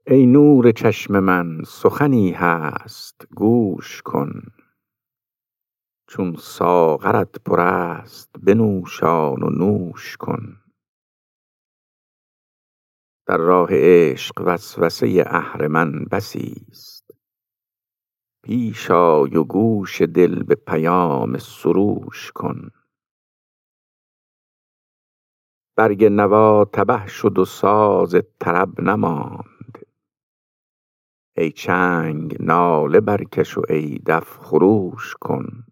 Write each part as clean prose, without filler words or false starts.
ای نور چشم من سخنی هست گوش کن، چون ساغرت پر است بنوشان و نوش کن. در راه عشق وسوسه اهرمن بسی است، پیش آی و گوش دل به پیام سروش کن. برگ نوا تبه شد و ساز طرب نماند، ای چنگ ناله برکش و ای دف خروش کن.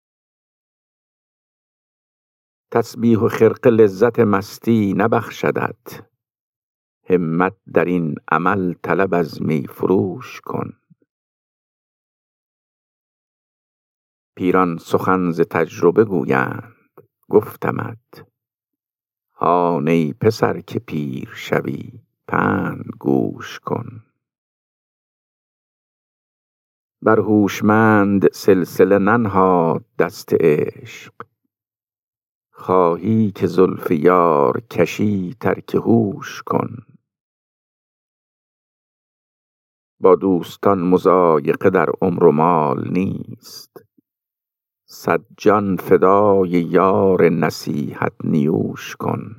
تسبیح و خرقه لذت مستی نبخشدت، همت در این عمل طلب از می فروش کن. پیران سخن ز تجربه گویند گفتمت، هان ای پسر که پیر شوی پند گوش کن. بر هوشمند سلسله ننهاد دست عشق، خواهی که زلف یار کشی ترک هوش کن. با دوستان مضایقه در عمر و مال نیست، صد جان فدای یار نصیحت نیوش کن.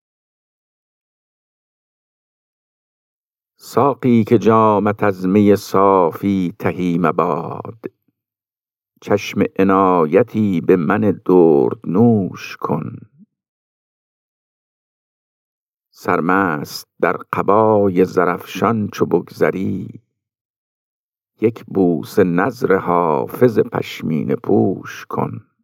ساقی که جامت از می صافی تهی مباد، چشم عنایتی به من دردنوش کن. سرمست در قبای زرافشان چو بگذری، یک بوسه نذر حافظ پشمینه پوش کن.